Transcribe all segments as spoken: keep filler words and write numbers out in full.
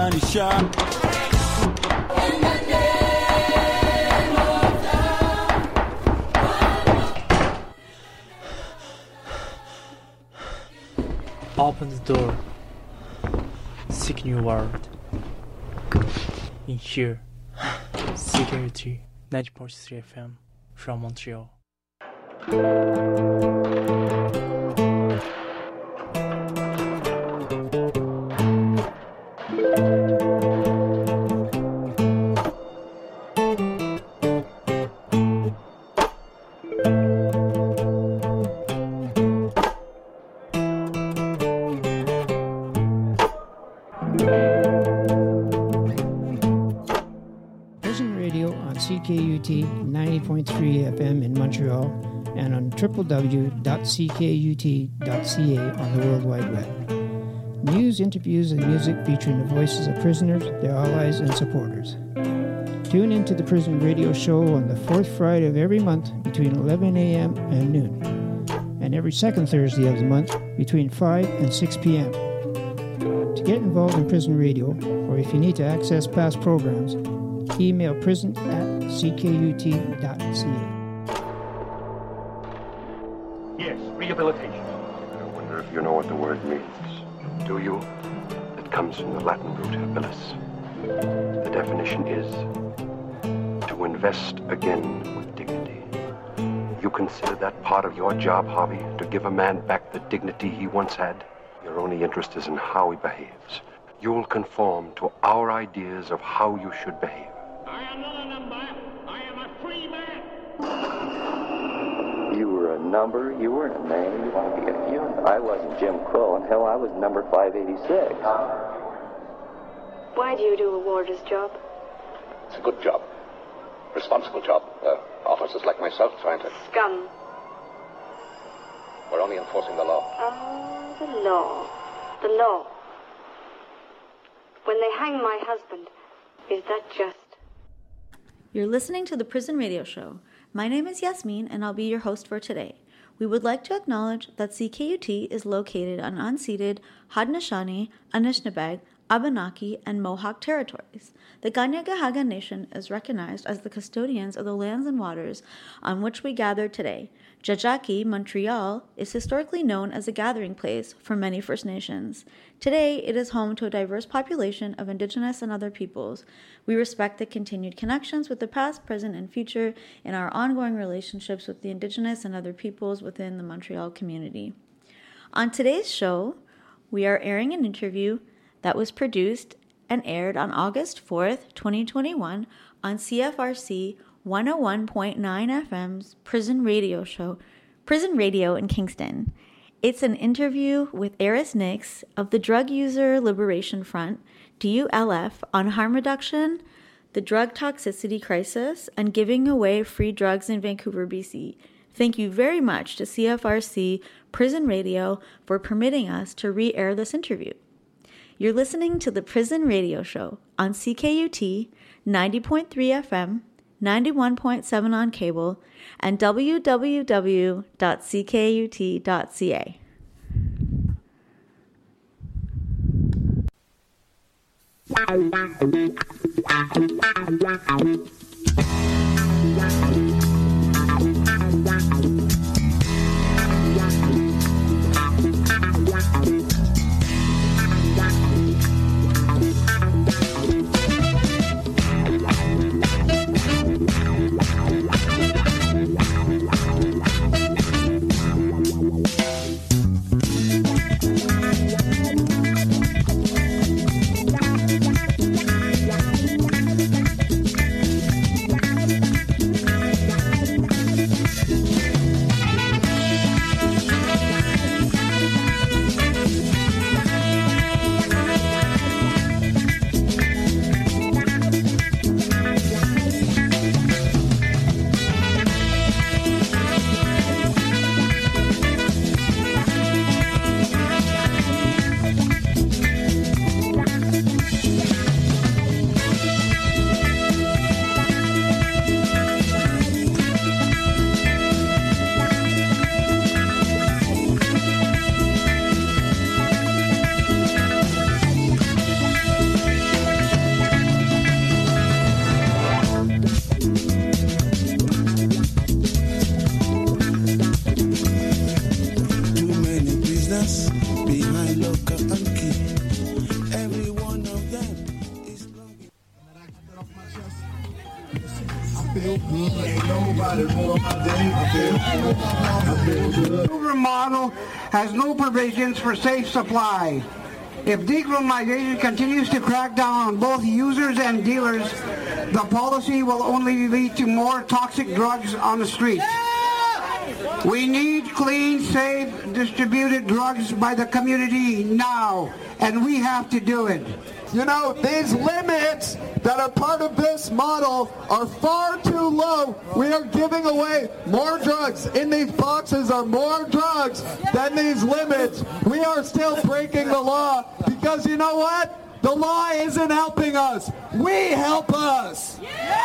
Punisher. Open the door. Seek new world. In here, C K U T ninety point three F M from Montreal. C K U T ninety point three F M in Montreal and on w w w dot c k u t dot c a on the World Wide Web. News, interviews, and music featuring the voices of prisoners, their allies, and supporters. Tune into the Prison Radio Show on the fourth Friday of every month between eleven a.m. and noon, and every second Thursday of the month between five and six p.m. To get involved in Prison Radio, or if you need to access past programs, email prison at c k u t dot c a. Yes, rehabilitation. I wonder if you know what the word means. Do you? It comes from the Latin root habilis. The definition is to invest again with dignity. You consider that part of your job, Harvey, to give a man back the dignity he once had? Your only interest is in how he behaves. You'll conform to our ideas of how you should behave. I am not a number. I am a free man. You were a number. You weren't a man. You want to be a human. I wasn't Jim Crow, and hell, I was number five eighty-six. Why do you do a warder's job? It's a good job. Responsible job. Uh, officers like myself trying to... Scum. We're only enforcing the law. Oh, the law. The law. When they hang my husband, is that just? You're listening to the Prison Radio Show. My name is Yasmin, and I'll be your host for today. We would like to acknowledge that C K U T is located on unceded Haudenosaunee, Anishinaabeg, Abenaki, and Mohawk territories. The Kanien'kehá:ka Nation is recognized as the custodians of the lands and waters on which we gather today. Jajaki, Montreal, is historically known as a gathering place for many First Nations. Today, it is home to a diverse population of Indigenous and other peoples. We respect the continued connections with the past, present, and future in our ongoing relationships with the Indigenous and other peoples within the Montreal community. On today's show, we are airing an interview that was produced and aired on August fourth, twenty twenty-one on C F R C one oh one point nine F M's Prison Radio Show, Prison Radio in Kingston. It's an interview with Eris Nix of the Drug User Liberation Front, D U L F, on harm reduction, the drug toxicity crisis, and giving away free drugs in Vancouver, B C. Thank you very much to C F R C Prison Radio for permitting us to re-air this interview. You're listening to the Prison Radio Show on C K U T ninety point three F M, ninety-one point seven on cable, and w w w dot c k u t dot c a. Vancouver model has no provisions for safe supply. If decriminalization continues to crack down on both users and dealers, the policy will only lead to more toxic drugs on the street. We need clean, safe, distributed drugs by the community now, and we have to do it. You know, these limits that are part of this model are far too low. We are giving away more drugs. In these boxes are more drugs than these limits. We are still breaking the law because you know what? The law isn't helping us. We help us. Yeah!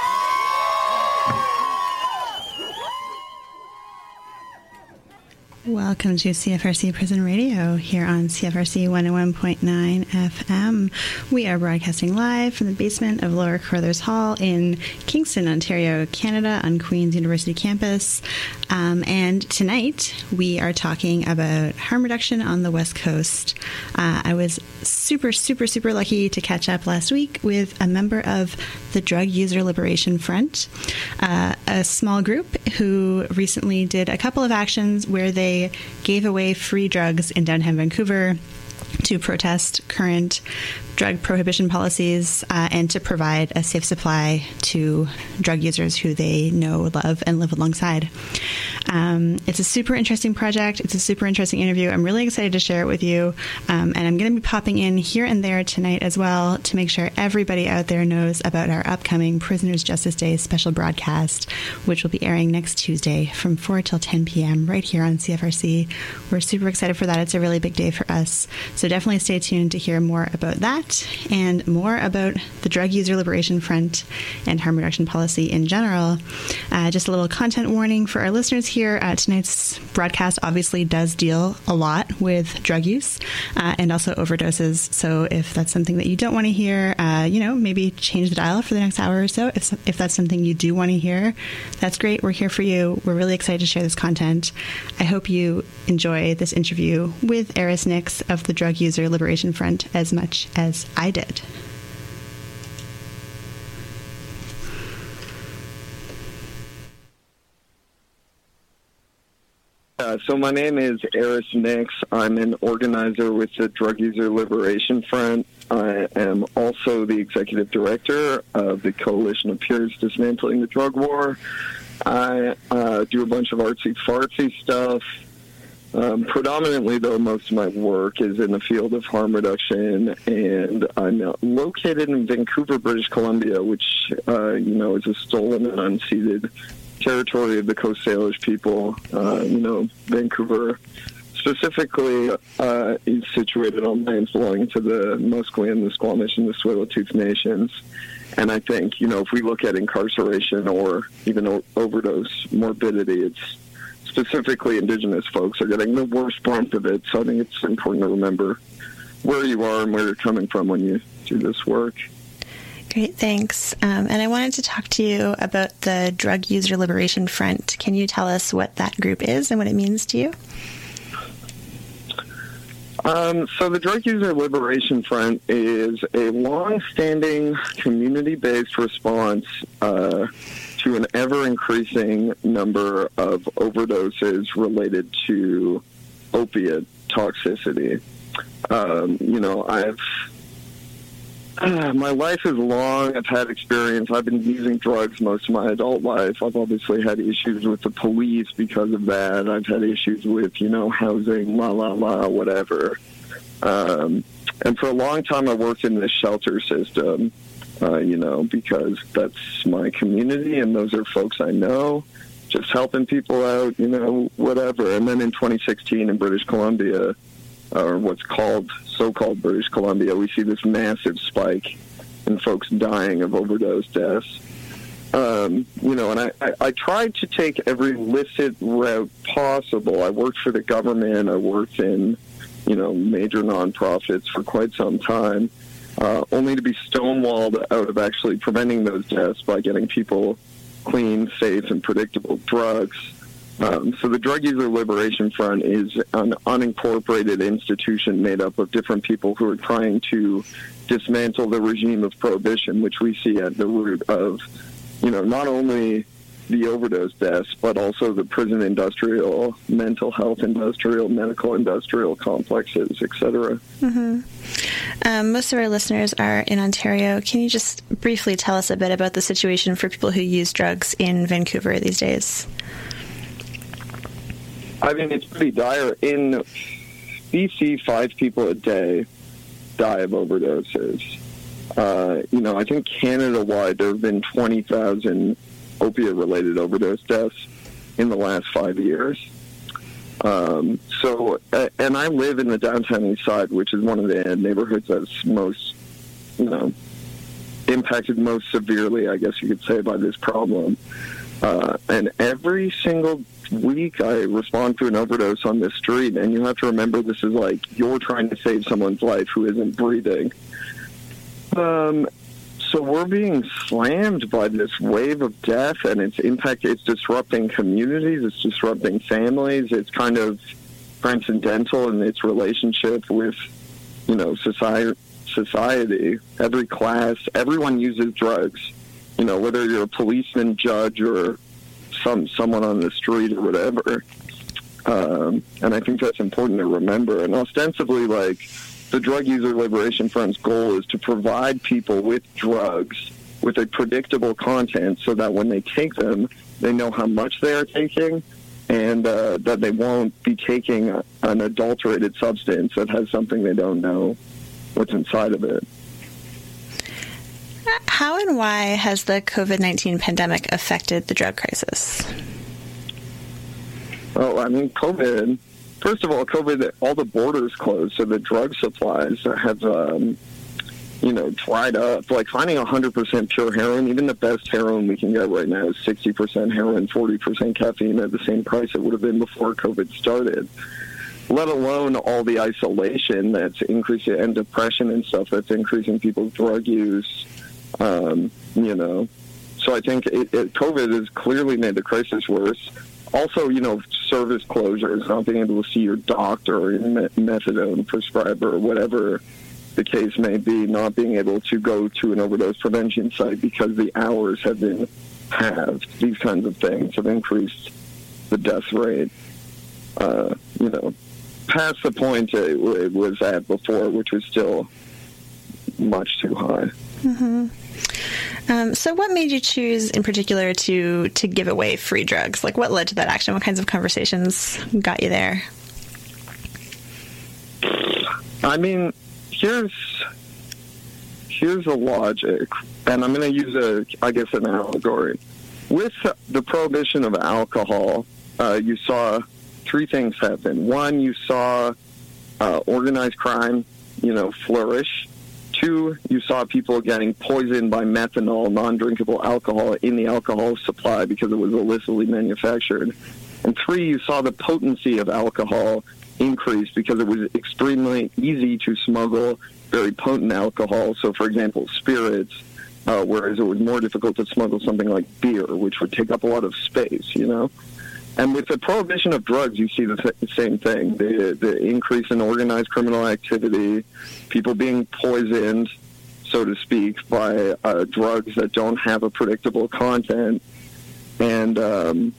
Welcome to C F R C Prison Radio here on C F R C one oh one point nine F M. We are broadcasting live from the basement of Lower Carruthers Hall in Kingston, Ontario, Canada, on Queen's University campus. Um, and tonight we are talking about harm reduction on the West Coast. Uh, I was super, super, super lucky to catch up last week with a member of the Drug User Liberation Front, uh, a small group who recently did a couple of actions where they gave away free drugs in downtown Vancouver to protest current drug prohibition policies uh, and to provide a safe supply to drug users who they know, love, and live alongside. Um, it's a super interesting project. It's a super interesting interview. I'm really excited to share it with you. Um, and I'm going to be popping in here and there tonight as well to make sure everybody out there knows about our upcoming Prisoners Justice Day special broadcast, which will be airing next Tuesday from four till ten p.m. right here on C F R C. We're super excited for that. It's a really big day for us. So definitely stay tuned to hear more about that and more about the Drug User Liberation Front and harm reduction policy in general. Uh, just a little content warning for our listeners here. Uh, tonight's broadcast obviously does deal a lot with drug use uh, and also overdoses. So if that's something that you don't want to hear, uh, you know, maybe change the dial for the next hour or so. If, if that's something you do want to hear, that's great. We're here for you. We're really excited to share this content. I hope you enjoy this interview with Eris Nix of the Drug User Liberation Front as much as I did. Uh, so my name is Eris Nix. I'm an organizer with the Drug User Liberation Front. I am also the executive director of the Coalition of Peers Dismantling the Drug War. I uh, do a bunch of artsy-fartsy stuff. Um, predominantly, though, most of my work is in the field of harm reduction, and I'm located in Vancouver, British Columbia, which, uh, you know, is a stolen and unceded territory of the Coast Salish people. Uh, you know, Vancouver specifically uh, is situated on lands belonging to the Musqueam, the Squamish, and the Tsleil-Waututh nations. And I think, you know, if we look at incarceration or even o- overdose morbidity, it's specifically Indigenous folks are getting the worst brunt of it. So I think it's important to remember where you are and where you're coming from when you do this work. Great, thanks. Um, and I wanted to talk to you about the Drug User Liberation Front. Can you tell us what that group is and what it means to you? Um, so the Drug User Liberation Front is a long-standing community-based response uh, to an ever-increasing number of overdoses related to opiate toxicity. Um, you know, I've uh, my life is long. I've had experience. I've been using drugs most of my adult life. I've obviously had issues with the police because of that. I've had issues with, you know, housing, la, la, la, whatever. Um, and for a long time, I worked in the shelter system. Uh, you know, because that's my community and those are folks I know, just helping people out, you know, whatever. And then in twenty sixteen in British Columbia, or what's called, so-called British Columbia, we see this massive spike in folks dying of overdose deaths. Um, you know, and I, I, I tried to take every licit route possible. I worked for the government. I worked in, you know, major nonprofits for quite some time. Uh, only to be stonewalled out of actually preventing those deaths by getting people clean, safe, and predictable drugs. Um, so the Drug User Liberation Front is an unincorporated institution made up of different people who are trying to dismantle the regime of prohibition, which we see at the root of, you know, not only the overdose deaths, but also the prison industrial, mental health industrial, medical industrial complexes, et cetera. Mm-hmm. Um, most of our listeners are in Ontario. Can you just briefly tell us a bit about the situation for people who use drugs in Vancouver these days? I mean, it's pretty dire. In B C, five people a day die of overdoses. Uh, you know, I think Canada-wide there have been twenty thousand opiate-related overdose deaths in the last five years. Um, so, uh, and I live in the downtown east side, which is one of the neighborhoods that's most, you know, impacted most severely, I guess you could say, by this problem. Uh, and every single week I respond to an overdose on this street, and you have to remember this is like you're trying to save someone's life who isn't breathing. Um, so we're being slammed by this wave of death, and its impact, it's disrupting communities, it's disrupting families, it's kind of transcendental in its relationship with, you know, society, society, every class, everyone uses drugs, you know, whether you're a policeman, judge, or some someone on the street or whatever. Um, and I think that's important to remember. And ostensibly, like, the Drug User Liberation Front's goal is to provide people with drugs with a predictable content so that when they take them, they know how much they are taking, and uh, that they won't be taking a, an adulterated substance that has something they don't know what's inside of it. How and why has the COVID nineteen pandemic affected the drug crisis? Well, I mean, COVID... First of all, COVID, all the borders closed, so the drug supplies have, um, you know, dried up. Like finding one hundred percent pure heroin, even the best heroin we can get right now is sixty percent heroin, forty percent caffeine at the same price it would have been before COVID started. Let alone all the isolation that's increasing, and depression and stuff that's increasing people's drug use, um, you know. So I think it, it, COVID has clearly made the crisis worse. Also, you know, service closures, not being able to see your doctor or your methadone prescriber or whatever the case may be, not being able to go to an overdose prevention site because the hours have been halved. These kinds of things have increased the death rate, uh, you know, past the point it, it was at before, which was still much too high. Mm-hmm. Um, so what made you choose in particular to, to give away free drugs? Like, what led to that action? What kinds of conversations got you there? I mean, here's here's the logic, and I'm going to use a, I guess, an allegory. With the prohibition of alcohol, uh, you saw three things happen. One, you saw uh, organized crime, you know, flourish. Two, you saw people getting poisoned by methanol, non-drinkable alcohol, in the alcohol supply because it was illicitly manufactured. And three, you saw the potency of alcohol increase because it was extremely easy to smuggle very potent alcohol. So, for example, spirits, uh, whereas it was more difficult to smuggle something like beer, which would take up a lot of space, you know? And with the prohibition of drugs, you see the th- same thing. The, the increase in organized criminal activity, people being poisoned, so to speak, by uh, drugs that don't have a predictable content. And, um,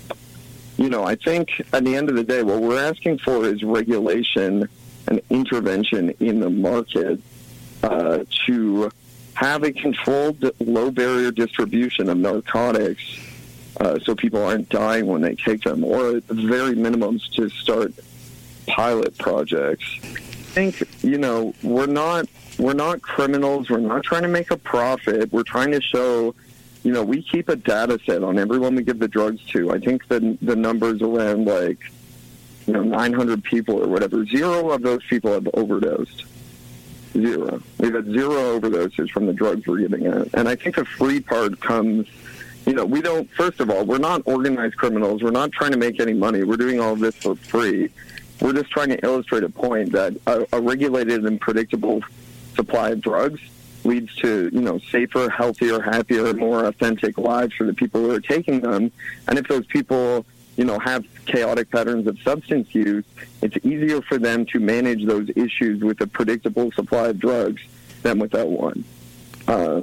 you know, I think at the end of the day, what we're asking for is regulation and intervention in the market uh, to have a controlled low-barrier distribution of narcotics Uh, so people aren't dying when they take them, or at the very minimums to start pilot projects. I think, you know, we're not we're not criminals. We're not trying to make a profit. We're trying to show, you know, we keep a data set on everyone we give the drugs to. I think the the numbers around, like, you know, nine hundred people or whatever. Zero of those people have overdosed. Zero. We've had zero overdoses from the drugs we're giving out. And I think the free part comes... You know, we don't, first of all, we're not organized criminals. We're not trying to make any money. We're doing all of this for free. We're just trying to illustrate a point that a, a regulated and predictable supply of drugs leads to, you know, safer, healthier, happier, more authentic lives for the people who are taking them. And if those people, you know, have chaotic patterns of substance use, it's easier for them to manage those issues with a predictable supply of drugs than without one. Um,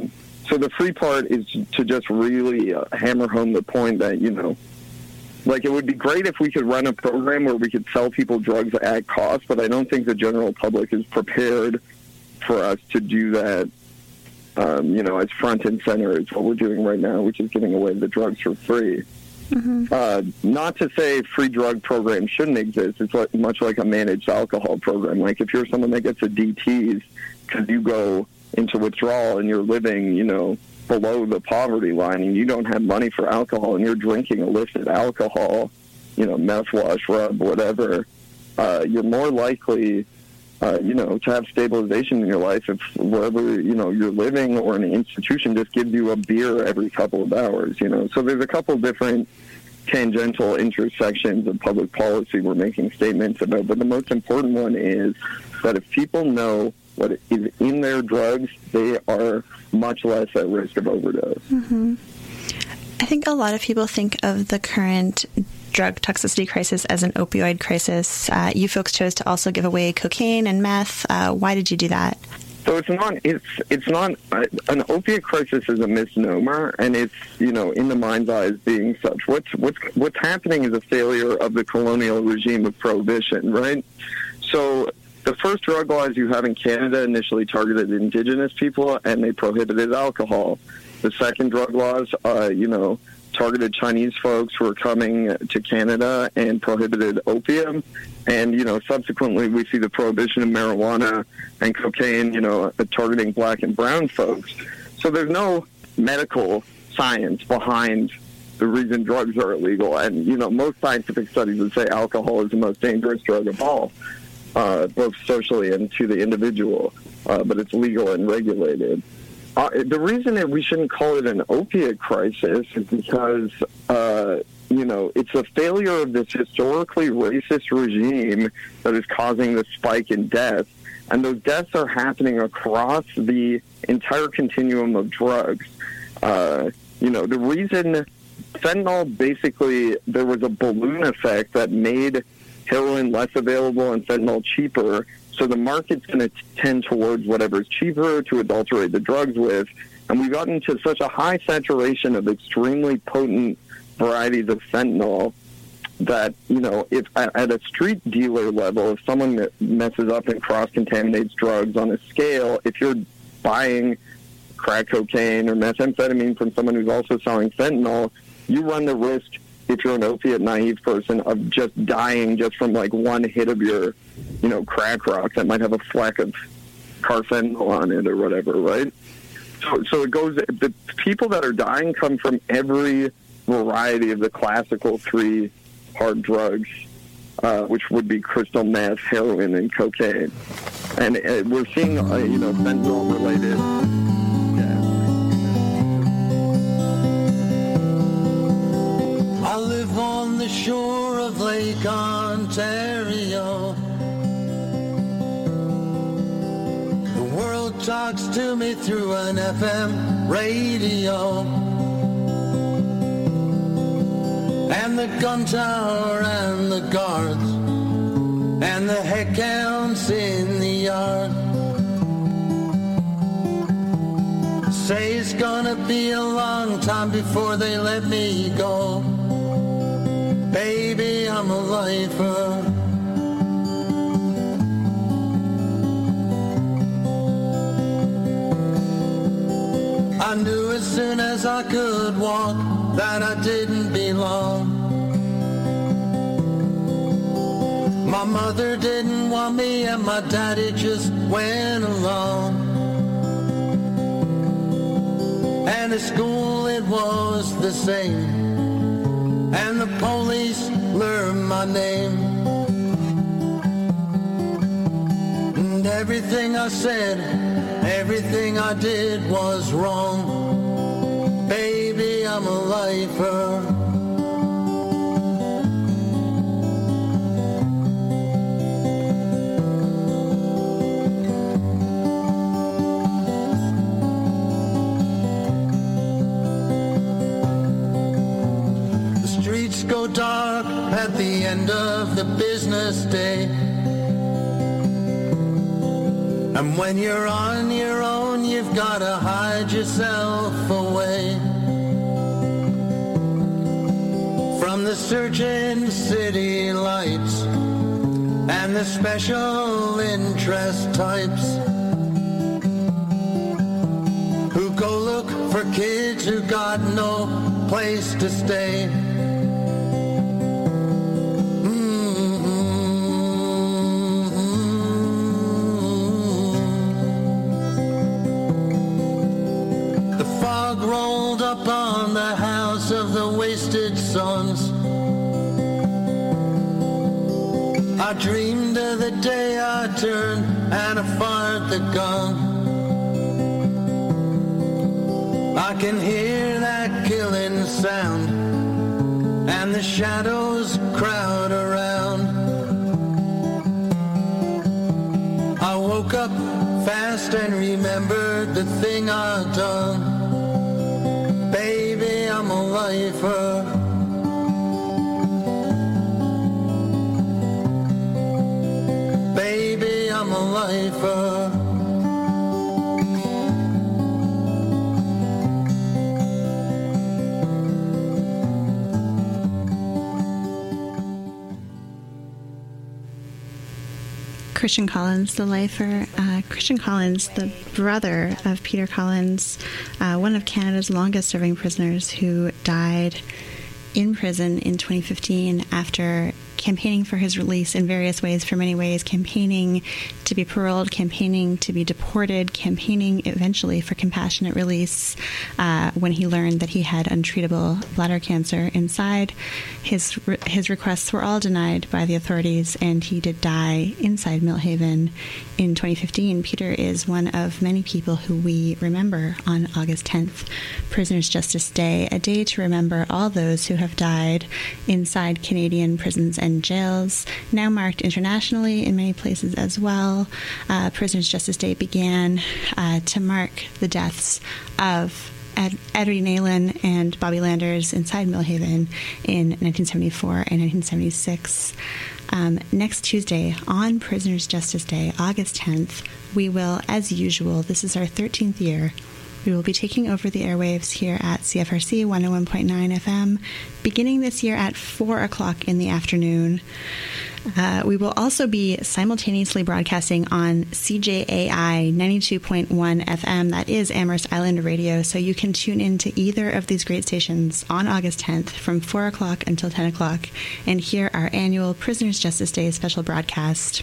so the free part is to just really uh, hammer home the point that, you know, like, it would be great if we could run a program where we could sell people drugs at cost, but I don't think the general public is prepared for us to do that, um, you know, as front and center is what we're doing right now, which is giving away the drugs for free. Mm-hmm. Uh, not to say free drug programs shouldn't exist. It's like, much like a managed alcohol program. Like, if you're someone that gets a D Ts because you go into withdrawal and you're living, you know, below the poverty line and you don't have money for alcohol and you're drinking illicit alcohol, you know, mouthwash, rub, whatever, uh, you're more likely, uh, you know, to have stabilization in your life if wherever, you know, you're living or an institution just gives you a beer every couple of hours, you know. So there's a couple of different tangential intersections of public policy we're making statements about, but the most important one is that if people know what is in their drugs, they are much less at risk of overdose. Mm-hmm. I think a lot of people think of the current drug toxicity crisis as an opioid crisis. Uh, you folks chose to also give away cocaine and meth. Uh, why did you do that? So it's not, it's, it's not, uh, an opiate crisis is a misnomer, and it's, you know, in the mind's eye as being such. What's, what's, what's happening is a failure of the colonial regime of prohibition, right? So the first drug laws you have in Canada initially targeted indigenous people, and they prohibited alcohol. The second drug laws, uh, you know, targeted Chinese folks who were coming to Canada and prohibited opium. And, you know, subsequently we see the prohibition of marijuana and cocaine, you know, targeting black and brown folks. So there's no medical science behind the reason drugs are illegal. And, you know, most scientific studies would say alcohol is the most dangerous drug of all, uh, both socially and to the individual, uh, but it's legal and regulated. Uh, the reason that we shouldn't call it an opiate crisis is because, uh, you know, it's a failure of this historically racist regime that is causing the spike in deaths. And those deaths are happening across the entire continuum of drugs. Uh, you know, the reason fentanyl, basically, there was a balloon effect that made heroin less available and fentanyl cheaper. So the market's going to tend towards whatever's cheaper to adulterate the drugs with. And we've gotten to such a high saturation of extremely potent varieties of fentanyl that, you know, if at a street dealer level, if someone messes up and cross-contaminates drugs on a scale, if you're buying crack cocaine or methamphetamine from someone who's also selling fentanyl, you run the risk, if you're an opiate-naive person, of just dying just from, like, one hit of your, you know, crack rock that might have a fleck of carfentanil on it or whatever, right? So, so it goes, the people that are dying come from every variety of the classical three hard drugs, uh, which would be crystal meth, heroin, and cocaine. And uh, we're seeing, uh, you know, fentanyl-related... I live on the shore of Lake Ontario. The world talks to me through an F M radio. And the gun tower and the guards and the head counts in the yard say it's gonna be a long time before they let me go. Baby, I'm a lifer. I knew as soon as I could walk that I didn't belong. My mother didn't want me and my daddy just went along. And at school it was the same. And the police learned my name. And everything I said, everything I did was wrong. Baby, I'm a lifer. Go dark at the end of the business day, And when you're on your own, you've got to hide yourself away from the searching city lights and the special interest types who go look for kids who got no place to stay. Rolled up on the house of the wasted songs. I dreamed of the day I turned and I fired the gun. I can hear that killing sound and the shadows crowd around. I woke up fast and remembered the thing I'd done. Baby, I'm a lifer. Baby, I'm a lifer. Christian Collins, the lifer. Uh, Christian Collins, the brother of Peter Collins, uh, one of Canada's longest-serving prisoners who died in prison in twenty fifteen after campaigning for his release in various ways, for many ways, campaigning to be paroled, campaigning to be deported, campaigning eventually for compassionate release uh, when he learned that he had untreatable bladder cancer inside. His his requests were all denied by the authorities, and he did die inside Millhaven in twenty fifteen. Peter is one of many people who we remember on August tenth, Prisoners' Justice Day, a day to remember all those who have died inside Canadian prisons and jails, now marked internationally in many places as well. Uh, Prisoners' Justice Day began uh, to mark the deaths of Ed, Eddie Nalin and Bobby Landers inside Millhaven in nineteen seventy-four and nineteen seventy-six. Um, next Tuesday, on Prisoners' Justice Day, August tenth, we will, as usual, this is our thirteenth year, we will be taking over the airwaves here at C F R C one oh one point nine F M, beginning this year at four o'clock in the afternoon. Uh, we will also be simultaneously broadcasting on C J A I ninety-two point one F M. That is Amherst Island Radio, so you can tune in to either of these great stations on August tenth from four o'clock until ten o'clock and hear our annual Prisoners' Justice Day special broadcast.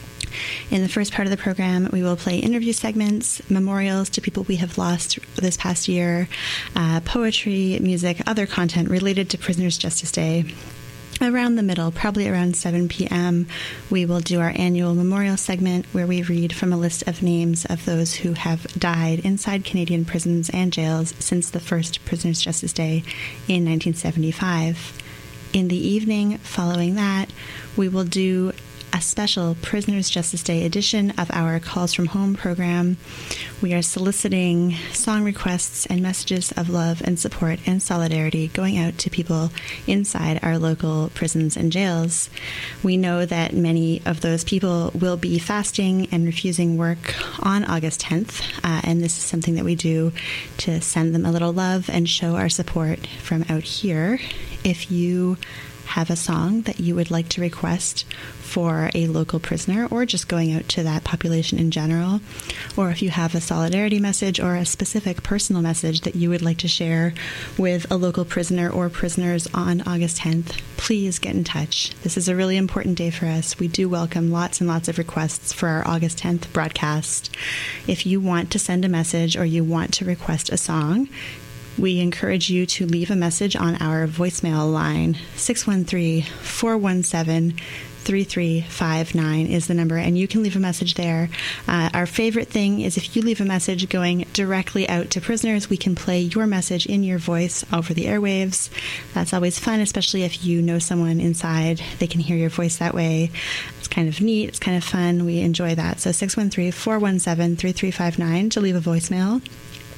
In the first part of the program, we will play interview segments, memorials to people we have lost this past year, uh, poetry, music, other content related to Prisoners' Justice Day. Around the middle, probably around seven p.m., we will do our annual memorial segment where we read from a list of names of those who have died inside Canadian prisons and jails since the first Prisoners' Justice Day in nineteen seventy-five. In the evening following that, we will do a special Prisoners' Justice Day edition of our Calls from Home program. We are soliciting song requests and messages of love and support and solidarity going out to people inside our local prisons and jails. We know that many of those people will be fasting and refusing work on August tenth, uh, and this is something that we do to send them a little love and show our support from out here. If you have a song that you would like to request for a local prisoner or just going out to that population in general, or if you have a solidarity message or a specific personal message that you would like to share with a local prisoner or prisoners on August tenth, please get in touch. This is a really important day for us. We do welcome lots and lots of requests for our August tenth broadcast. If you want to send a message or you want to request a song, we encourage you to leave a message on our voicemail line. six one three, four one seven, three three five nine is the number, and you can leave a message there. Uh, our favorite thing is if you leave a message going directly out to prisoners, we can play your message in your voice over the airwaves. That's always fun, especially if you know someone inside. They can hear your voice that way. It's kind of neat. It's kind of fun. We enjoy that. So six one three, four one seven, three three five nine to leave a voicemail.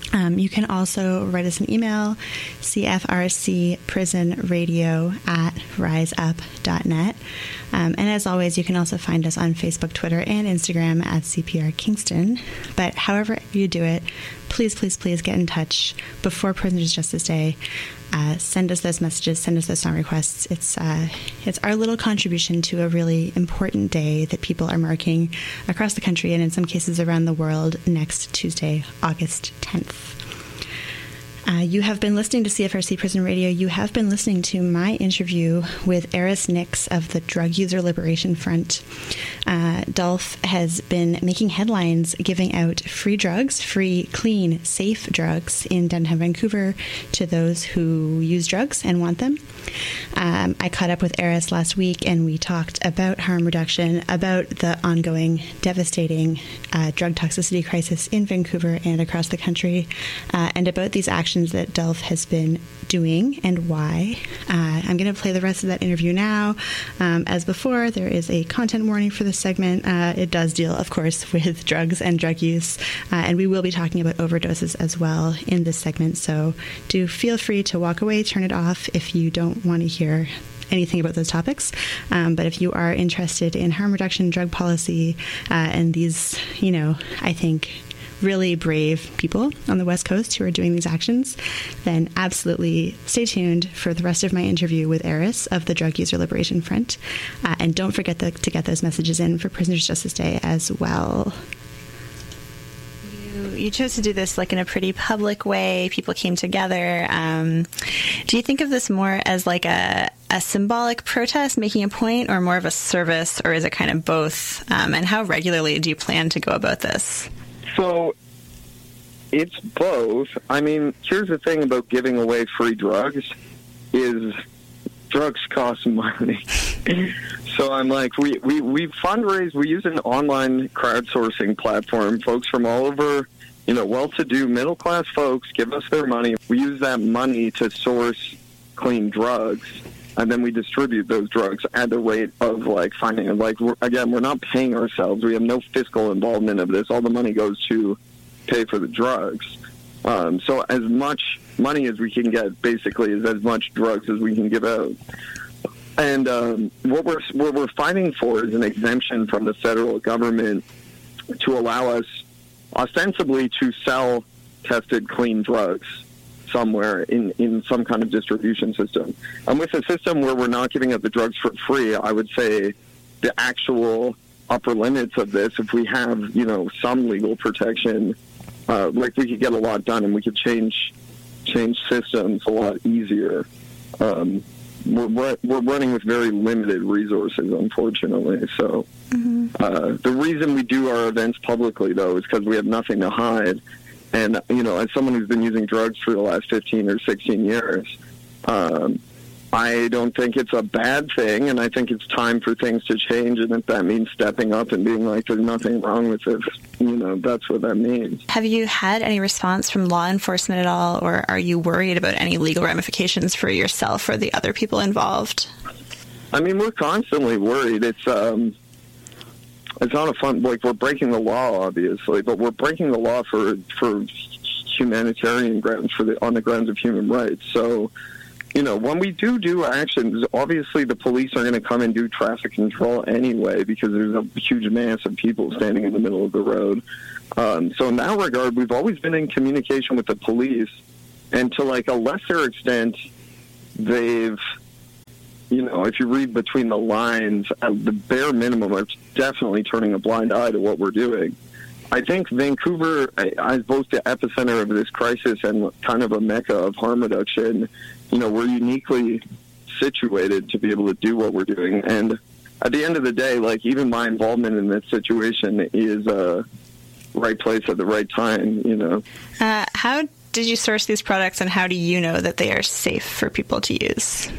Um, you can also write us an email, C F R C prison radio at riseup dot net. Um, and as always, you can also find us on Facebook, Twitter, and Instagram at C P R Kingston. But however you do it, please, please, please get in touch before Prisoners Justice Day. Uh, send us those messages, send us those song requests. It's uh, it's our little contribution to a really important day that people are marking across the country and in some cases around the world next Tuesday, August tenth. Uh, you have been listening to C F R C Prison Radio. You have been listening to my interview with Eris Nix of the Drug User Liberation Front. Uh, Dolph has been making headlines giving out free drugs, free, clean, safe drugs in downtown Vancouver to those who use drugs and want them. Um, I caught up with Eris last week and we talked about harm reduction, about the ongoing devastating uh, drug toxicity crisis in Vancouver and across the country, uh, and about these actions that Dolph has been doing and why. Uh, I'm going to play the rest of that interview now. Um, as before, there is a content warning for this segment. Uh, it does deal, of course, with drugs and drug use, uh, and we will be talking about overdoses as well in this segment, so do feel free to walk away, turn it off if you don't want to hear anything about those topics. Um, but if you are interested in harm reduction, drug policy, uh, and these, you know, I think really brave people on the West Coast who are doing these actions, then absolutely stay tuned for the rest of my interview with Eris of the Drug User Liberation Front. Uh, and don't forget the, to get those messages in for Prisoners Justice Day as well. You, you chose to do this like in a pretty public way. People came together. Um, do you think of this more as like a, a symbolic protest, making a point, or more of a service, or is it kind of both? Um, and how regularly do you plan to go about this? So it's both. I mean, here's the thing about giving away free drugs is drugs cost money. So I'm like, we, we, we fundraise, we use an online crowdsourcing platform. Folks from all over, you know, well-to-do middle-class folks give us their money. We use that money to source clean drugs, and then we distribute those drugs at the rate of, like, finding, like, we're, again, we're not paying ourselves. We have no fiscal involvement of this. All the money goes to pay for the drugs. Um, so as much money as we can get, basically, is as much drugs as we can give out. And um, what we're what we're fighting for is an exemption from the federal government to allow us, ostensibly, to sell tested, clean drugs somewhere in, in some kind of distribution system. And with a system where we're not giving up the drugs for free, I would say the actual upper limits of this, if we have, you know, some legal protection, uh, like we could get a lot done and we could change change systems a lot easier. Um, we're, we're running with very limited resources, unfortunately. So mm-hmm. uh, the reason we do our events publicly, though, is because we have nothing to hide. And, you know, as someone who's been using drugs for the last fifteen or sixteen years, um, I don't think it's a bad thing, and I think it's time for things to change, and if that means stepping up and being like, there's nothing wrong with it, you know, that's what that means. Have you had any response from law enforcement at all, or are you worried about any legal ramifications for yourself or the other people involved? I mean, we're constantly worried. It's, um... It's not a fun, like, we're breaking the law, obviously, but we're breaking the law for for humanitarian grounds, for the on the grounds of human rights. So, you know, when we do do actions, obviously the police are going to come and do traffic control anyway because there's a huge mass of people standing in the middle of the road. Um, so in that regard, we've always been in communication with the police, and to, like, a lesser extent, they've... You know, if you read between the lines, at the bare minimum, it's definitely turning a blind eye to what we're doing. I think Vancouver, as both the epicenter of this crisis and kind of a mecca of harm reduction, you know, we're uniquely situated to be able to do what we're doing. And at the end of the day, like, even my involvement in this situation is uh, right place at the right time, you know. Uh, how did you source these products, and how do you know that they are safe for people to use?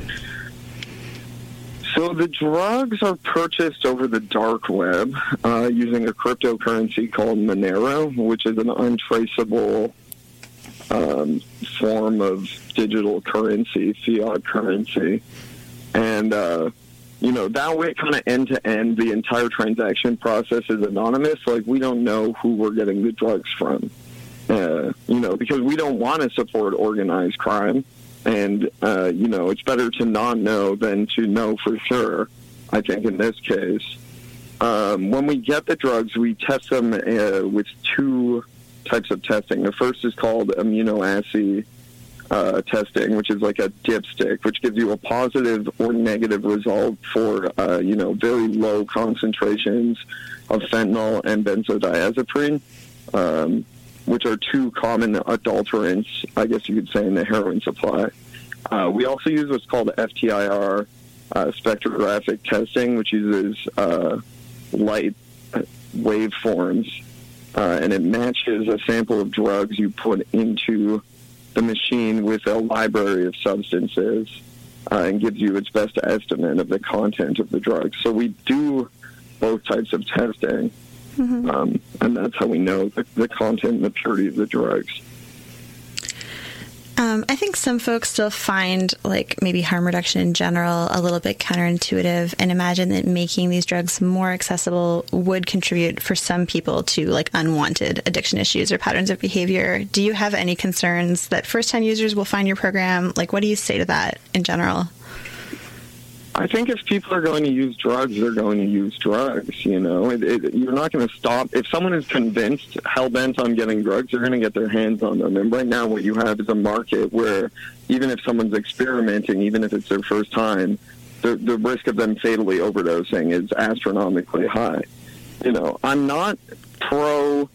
So the drugs are purchased over the dark web uh, using a cryptocurrency called Monero, which is an untraceable um, form of digital currency, fiat currency. And, uh, you know, that way, kind of end-to-end, the entire transaction process is anonymous. Like, we don't know who we're getting the drugs from. uh, you know, because we don't want to support organized crime. And, uh, you know, it's better to not know than to know for sure, I think, in this case. Um, when we get the drugs, we test them uh, with two types of testing. The first is called immunoassay uh, testing, which is like a dipstick, which gives you a positive or negative result for, uh, you know, very low concentrations of fentanyl and benzodiazepine, um, which are two common adulterants, I guess you could say, in the heroin supply. Uh, we also use what's called F T I R uh, spectrographic testing, which uses uh, light waveforms, uh, and it matches a sample of drugs you put into the machine with a library of substances uh, and gives you its best estimate of the content of the drugs. So we do both types of testing. Mm-hmm. Um, and that's how we know the, the content and the purity of the drugs. Um, I think some folks still find, like, maybe harm reduction in general a little bit counterintuitive, and imagine that making these drugs more accessible would contribute for some people to, like, unwanted addiction issues or patterns of behavior. Do you have any concerns that first-time users will find your program? Like, what do you say to that in general? I think if people are going to use drugs, they're going to use drugs, you know. It, it, you're not going to stop. If someone is convinced, hell-bent on getting drugs, they're going to get their hands on them. And right now what you have is a market where even if someone's experimenting, even if it's their first time, the, the risk of them fatally overdosing is astronomically high. You know, I'm not pro,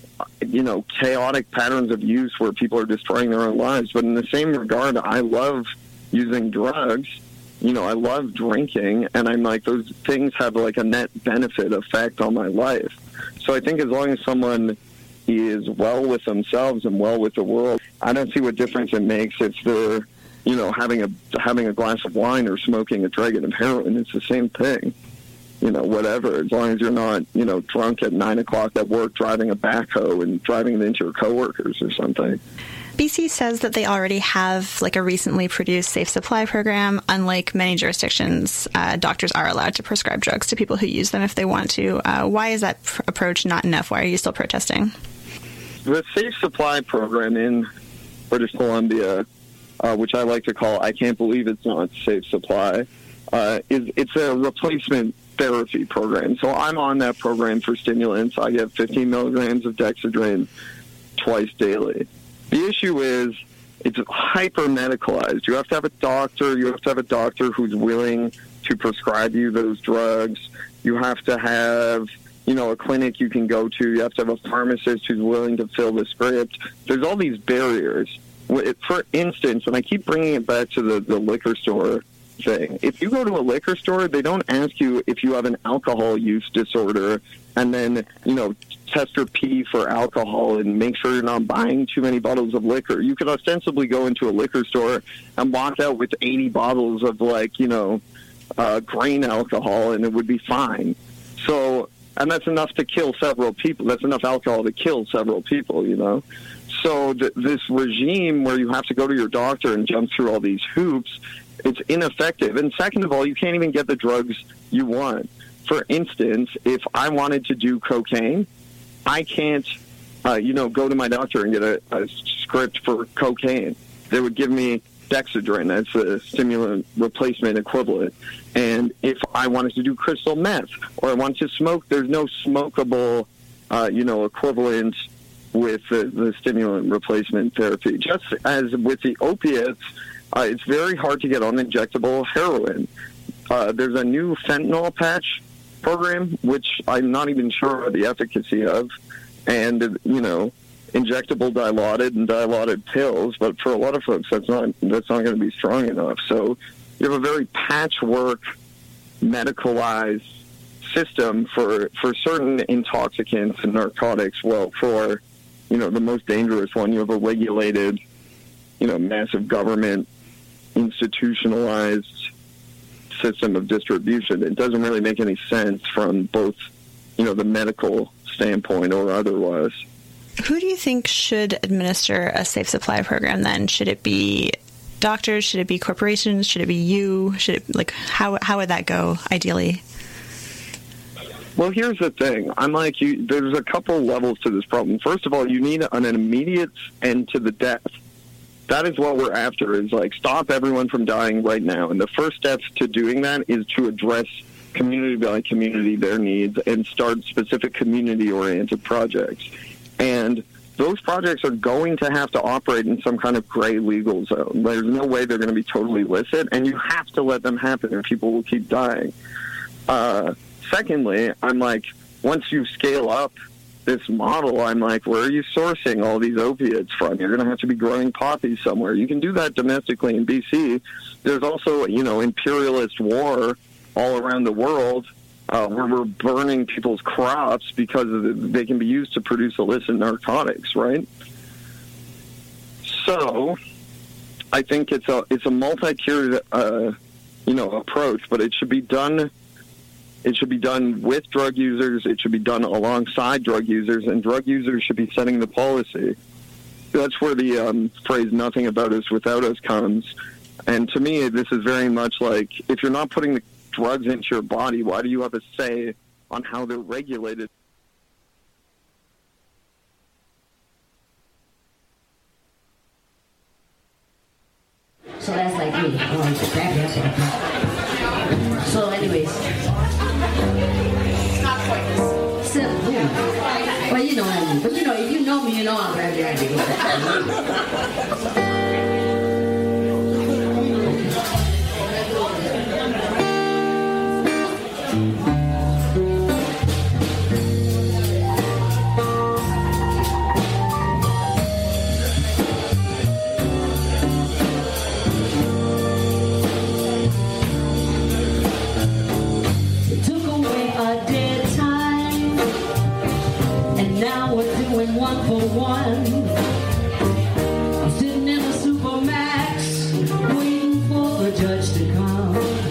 you know, chaotic patterns of use where people are destroying their own lives. But in the same regard, I love using drugs. You know, I love drinking, and I'm like, those things have like a net benefit effect on my life. So I think as long as someone is well with themselves and well with the world, I don't see what difference it makes if they're, you know, having a having a glass of wine or smoking a dragon of heroin. It's the same thing. You know, whatever. As long as you're not, you know, drunk at nine o'clock at work driving a backhoe and driving it into your coworkers or something. B C says that they already have, like, a recently produced safe supply program. Unlike many jurisdictions, uh, doctors are allowed to prescribe drugs to people who use them if they want to. Uh, why is that pr- approach not enough? Why are you still protesting? The safe supply program in British Columbia, uh, which I like to call I Can't Believe It's Not Safe Supply, uh, is it's a replacement therapy program. So I'm on that program for stimulants. I get fifteen milligrams of Dexedrine twice daily. The issue is it's hyper-medicalized. You have to have a doctor. You have to have a doctor who's willing to prescribe you those drugs. You have to have, you know, a clinic you can go to. You have to have a pharmacist who's willing to fill the script. There's all these barriers. For instance, and I keep bringing it back to the, the liquor store thing. If you go to a liquor store, they don't ask you if you have an alcohol use disorder and then, you know, test your pee for alcohol and make sure you're not buying too many bottles of liquor. You could ostensibly go into a liquor store and walk out with eighty bottles of, like, you know, uh, grain alcohol, and it would be fine. So, and that's enough to kill several people. That's enough alcohol to kill several people, you know. So th- this regime where you have to go to your doctor and jump through all these hoops, it's ineffective. And second of all, you can't even get the drugs you want. For instance, if I wanted to do cocaine, I can't, uh, you know, go to my doctor and get a, a script for cocaine. They would give me Dexedrine. That's a stimulant replacement equivalent. And if I wanted to do crystal meth or I wanted to smoke, there's no smokable, uh, you know, equivalent with the, the stimulant replacement therapy. Just as with the opiates, uh, it's very hard to get uninjectable heroin. Uh, there's a new fentanyl patch program, which I'm not even sure of the efficacy of, and, you know, injectable dilaudid and dilaudid pills, but for a lot of folks, that's not that's not going to be strong enough. So you have a very patchwork, medicalized system for, for certain intoxicants and narcotics. Well, for, you know, the most dangerous one, you have a regulated, you know, massive government institutionalized system of distribution. It doesn't really make any sense from both, you know, the medical standpoint or otherwise. Who do you think should administer a safe supply program then? Should it be doctors? Should it be corporations? Should it be you? Should it, like, how how would that go ideally? Well, here's the thing. I'm like, you, there's a couple levels to this problem. First of all, you need an immediate end to the death. That is what we're after, is like stop everyone from dying right now. And the first steps to doing that is to address community by community their needs and start specific community-oriented projects. And those projects are going to have to operate in some kind of gray legal zone. There's no way they're going to be totally illicit, and you have to let them happen or people will keep dying. Uh, secondly, I'm like, once you scale up this model, I'm like, where are you sourcing all these opiates from? You're going to have to be growing poppy somewhere. You can do that domestically in B C. There's also, you know, imperialist war all around the world uh, where we're burning people's crops because of the, they can be used to produce illicit narcotics, right? So I think it's a it's a multi-tiered, uh, you know, approach, but it should be done. It should be done with drug users. It should be done alongside drug users, and drug users should be setting the policy. That's where the um, phrase "nothing about us without us" comes. And to me, this is very much like, if you're not putting the drugs into your body, why do you have a say on how they're regulated? So that's like me. Oh, so anyways. It's not quite this. Simple. Well, you know what I mean. But you know, if you know me, you know I'm very, very big. One for one, I'm sitting in a Supermax, waiting for the judge to come.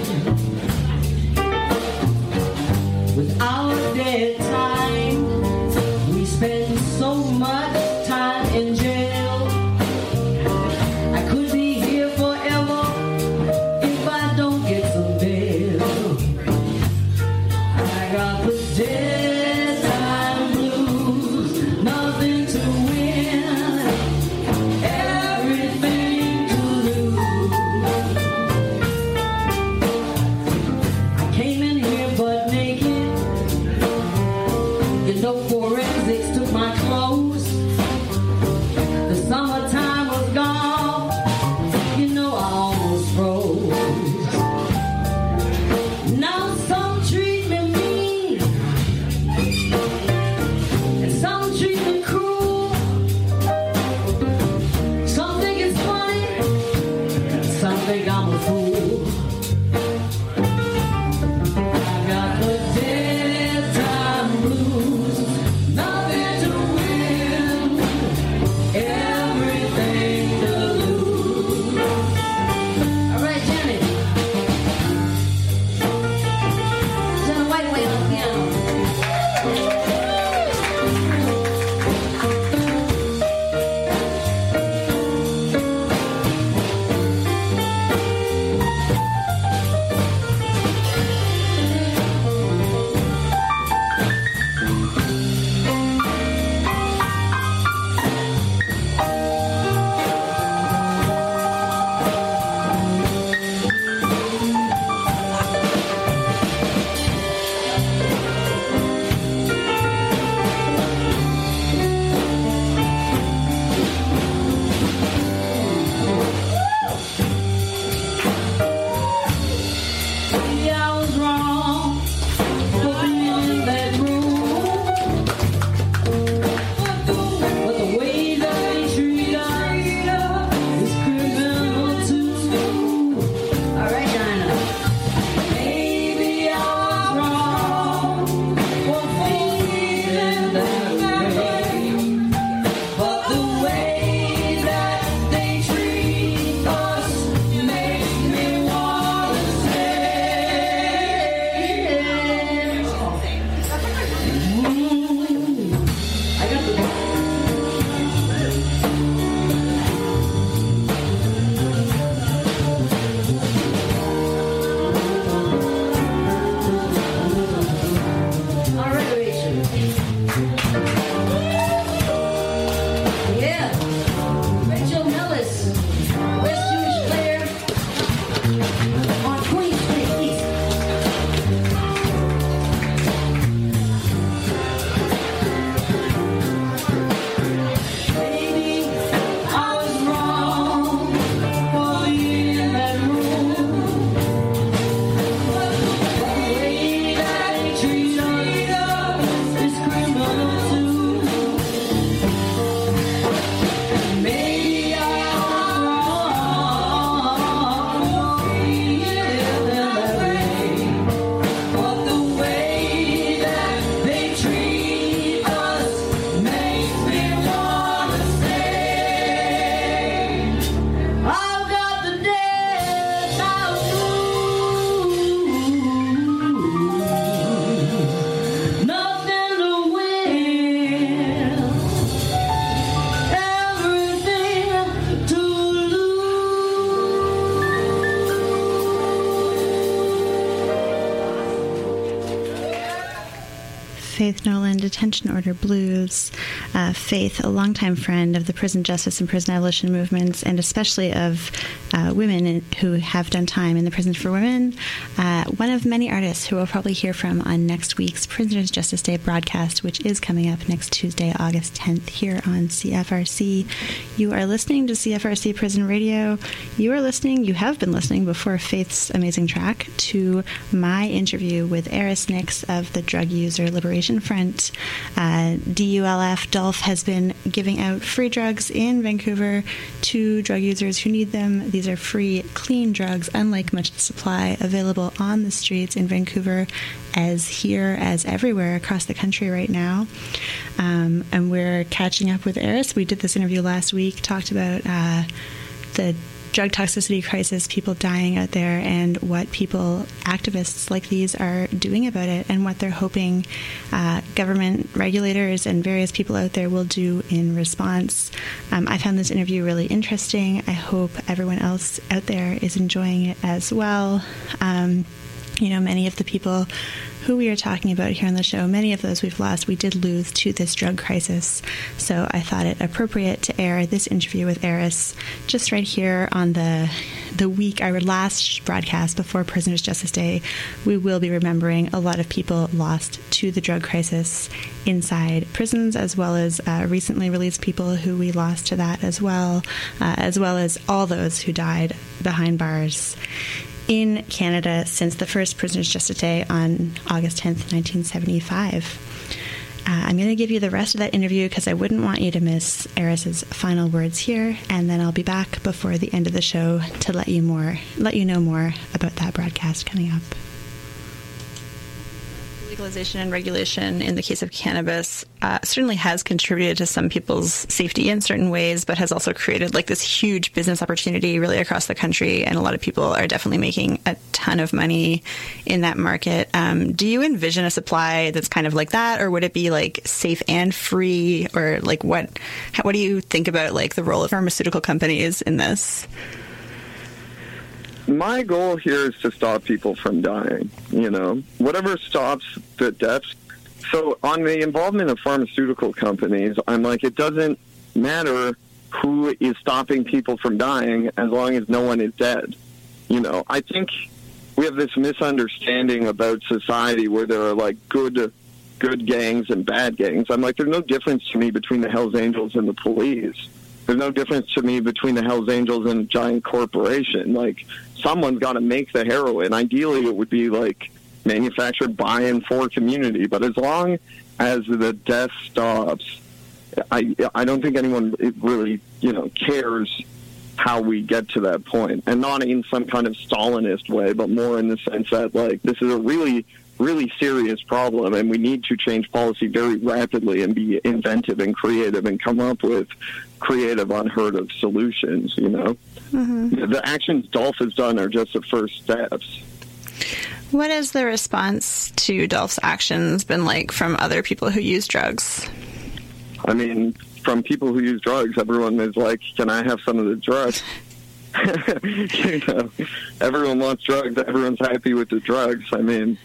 With our dead time, we spend so much time in jail. I could be here forever if I don't get some bail. I got the dead. Faith Nolan, Detention Order Blues. Uh, Faith, a longtime friend of the prison justice and prison abolition movements, and especially of uh, women who have done time in the prison for women. Uh, one of many artists who we'll probably hear from on next week's Prisoners Justice Day broadcast, which is coming up next Tuesday, August tenth, here on C F R C. You are listening to C F R C Prison Radio. You are listening, you have been listening before Faith's amazing track, to my interview with Eris Nix of the Drug User Liberation Front. Uh, D U L F, D U L F, has been giving out free drugs in Vancouver to drug users who need them. These are free, clean drugs, unlike much supply, available on the streets in Vancouver, as here as everywhere across the country right now. Um, and we're catching up with Eris. We did this interview last week, talked about uh, the drug toxicity crisis, people dying out there, and what people, activists like these, are doing about it, and what they're hoping uh, government regulators and various people out there will do in response. Um, I found this interview really interesting. I hope everyone else out there is enjoying it as well. Um, you know, many of the people who we are talking about here on the show, many of those we've lost, we did lose to this drug crisis. So I thought it appropriate to air this interview with Eris just right here on the the week, our last broadcast before Prisoners Justice Day. We will be remembering a lot of people lost to the drug crisis inside prisons, as well as uh, recently released people who we lost to that as well, uh, as well as all those who died behind bars in Canada since the first Prisoners Justice Day on August tenth, nineteen seventy-five. Uh, I'm going to give you the rest of that interview because I wouldn't want you to miss Eris's final words here, and then I'll be back before the end of the show to let you more, let you know more about that broadcast coming up. Legalization and regulation in the case of cannabis uh, certainly has contributed to some people's safety in certain ways, but has also created like this huge business opportunity really across the country, and a lot of people are definitely making a ton of money in that market. Um, do you envision a supply that's kind of like that, or would it be like safe and free, or like what? How, what do you think about like the role of pharmaceutical companies in this? My goal here is to stop people from dying, you know, whatever stops the deaths. So on the involvement of pharmaceutical companies, I'm like, it doesn't matter who is stopping people from dying as long as no one is dead. You know, I think we have this misunderstanding about society where there are like good, good gangs and bad gangs. I'm like, there's no difference to me between the Hells Angels and the police. There's no difference to me between the Hells Angels and a giant corporation. Like, someone's got to make the heroin. Ideally, it would be, like, manufactured by and for community. But as long as the death stops, I I don't think anyone really, you know, cares how we get to that point. And not in some kind of Stalinist way, but more in the sense that, like, this is a really, really serious problem, and we need to change policy very rapidly and be inventive and creative and come up with creative, unheard of solutions, you know? Mm-hmm. The actions D U L F has done are just the first steps. What has the response to D U L F's actions been like from other people who use drugs? I mean, from people who use drugs, everyone is like, can I have some of the drugs? You know, everyone wants drugs. Everyone's happy with the drugs. I mean...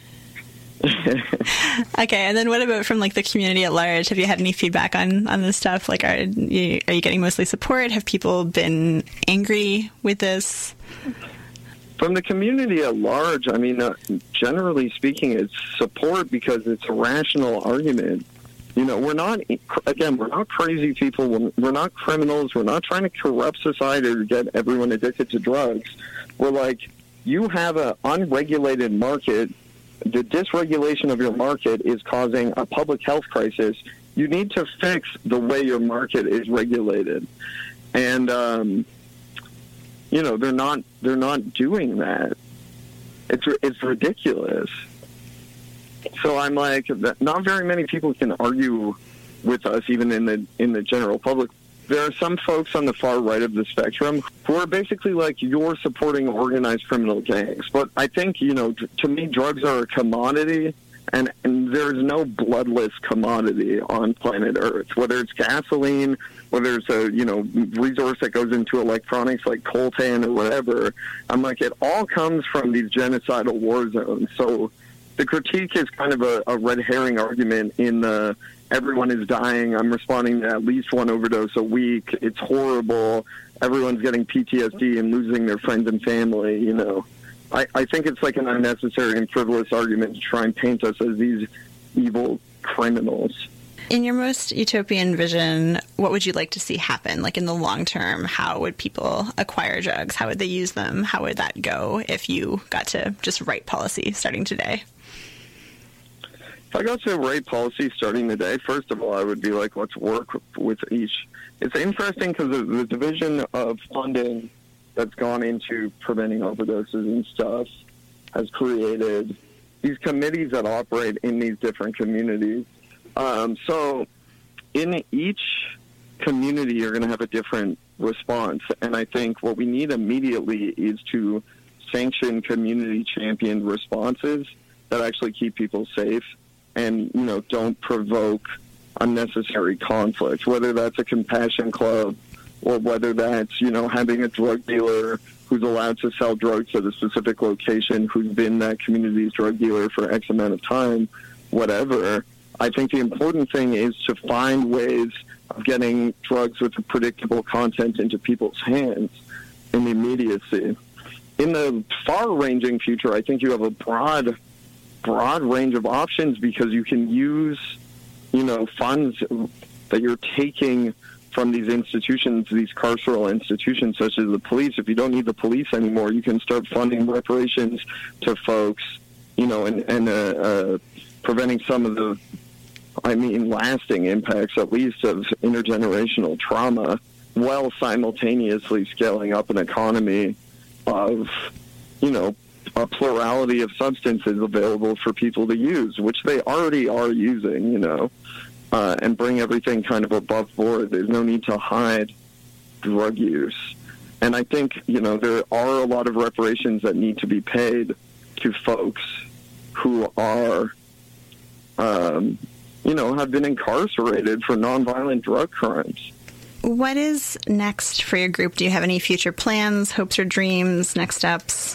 Okay, and then what about from like the community at large? Have you had any feedback on, on this stuff? Like, are you, are you getting mostly support? Have people been angry with this? From the community at large, I mean, uh, generally speaking, it's support because it's a rational argument. You know, we're not, again, we're not crazy people. We're not criminals. We're not trying to corrupt society or get everyone addicted to drugs. We're like, you have an unregulated market. The dysregulation of your market is causing a public health crisis. You need to fix the way your market is regulated. And, um, you know, they're not, they're not doing that. It's, it's ridiculous. So I'm like, not very many people can argue with us, even in the, in the general public. There are some folks on the far right of the spectrum who are basically like, you're supporting organized criminal gangs. But I think, you know, to me, drugs are a commodity, and, and there's no bloodless commodity on planet Earth, whether it's gasoline, whether it's a, you know, resource that goes into electronics like coltan or whatever. I'm like, it all comes from these genocidal war zones. So the critique is kind of a, a red herring argument in the everyone is dying. I'm responding to at least one overdose a week. It's horrible. Everyone's getting P T S D and losing their friends and family, you know. I, I think it's like an unnecessary and frivolous argument to try and paint us as these evil criminals. In your most utopian vision, what would you like to see happen? Like in the long term, how would people acquire drugs? How would they use them? How would that go if you got to just write policy starting today? If I got to write policy starting today, first of all, I would be like, let's work with each. It's interesting because the, the division of funding that's gone into preventing overdoses and stuff has created these committees that operate in these different communities. Um, so in each community, you're going to have a different response. And I think what we need immediately is to sanction community championed responses that actually keep people safe and, you know, don't provoke unnecessary conflict, whether that's a compassion club or whether that's, you know, having a drug dealer who's allowed to sell drugs at a specific location, who's been that community's drug dealer for X amount of time, whatever. I think the important thing is to find ways of getting drugs with a predictable content into people's hands in the immediacy. In the far-ranging future, I think you have a broad, broad range of options because you can use, you know, funds that you're taking from these institutions, these carceral institutions such as the police. If you don't need the police anymore, you can start funding reparations to folks, you know, and, and uh, uh, preventing some of the, I mean, lasting impacts, at least, of intergenerational trauma, while simultaneously scaling up an economy of, you know, a plurality of substances available for people to use, which they already are using, you know, uh, and bring everything kind of above board. There's no need to hide drug use. And I think, you know, there are a lot of reparations that need to be paid to folks who are, um, you know, have been incarcerated for nonviolent drug crimes. What is next for your group? Do you have any future plans, hopes or dreams, next steps?